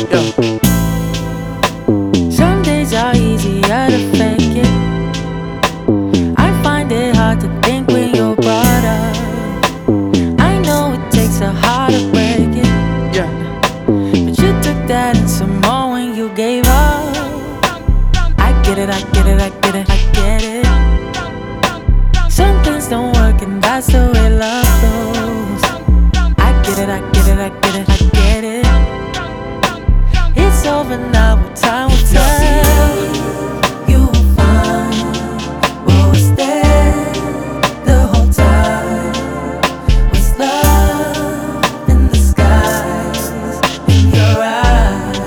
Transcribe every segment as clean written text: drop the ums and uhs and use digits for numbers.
Yeah. Some days are easier to fake it. I find it hard to think when you're brought up. I know it takes a heart to break it, Yeah. but you took that and some more when you gave up. I get it, I get it, I get it, I get it. Some things don't work and that's the way love goes. I get it, I get it, I get it, I get it. It's over now, what time will tell. You will find what was there the whole time was love in the skies, in your eyes.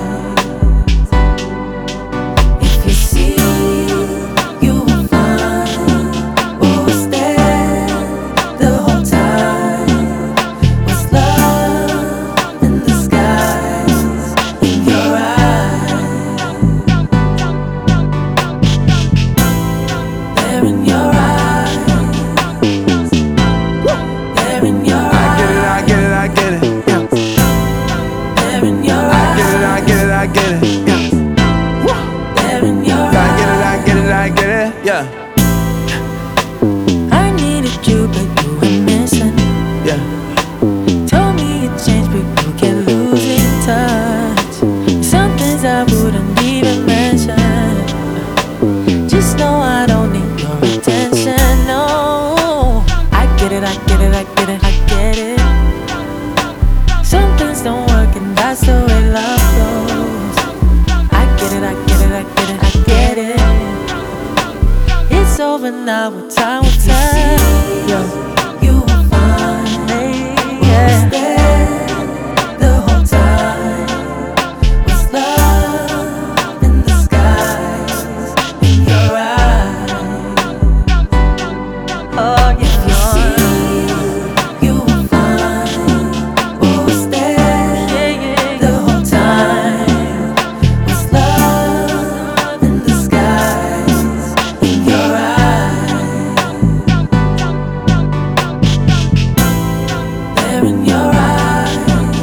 If you see, you will find what was there the whole time was love in the skies, in your eyes. There in your eyes. There in your eyes. I get it, I get it, I get it. Yeah. There in your I eyes. get it, I get it, I get it. Yeah. There in your I eyes. get it, I get it, I get it. Yeah. I needed you, but you were missing. Yeah. Told me you changed, but you can't lose in touch. Some things I wouldn't even mention. Just know I don't need your attention. No, I get it, I get it, I get it, I get it. Some things don't work, and that's the way love goes. I get it, I get it, I get it, I get it. It's over now, what time will tell. You will find, yeah. The whole time was love in the skies, in your eyes. Oh yeah. If you see, you will find what was there the whole time was love in the skies, in your eyes. There in your eyes.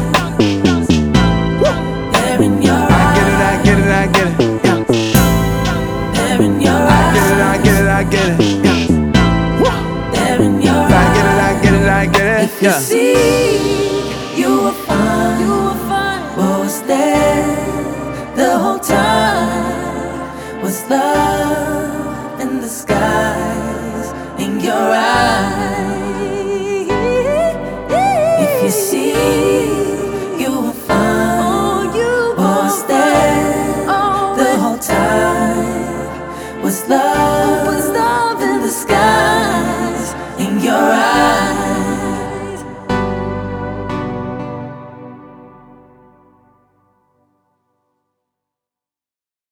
There in your I eyes. get it, I get it, I get it. Yeah. There in your I get eyes. it, I get it, I get it. Yeah. There in your I get it, eyes. I get it, I get it. If you Yeah. see, you will find what was there the whole time was love in the skies, in your eyes. If you see, you will find what was there the whole time was love in the skies, in your eyes.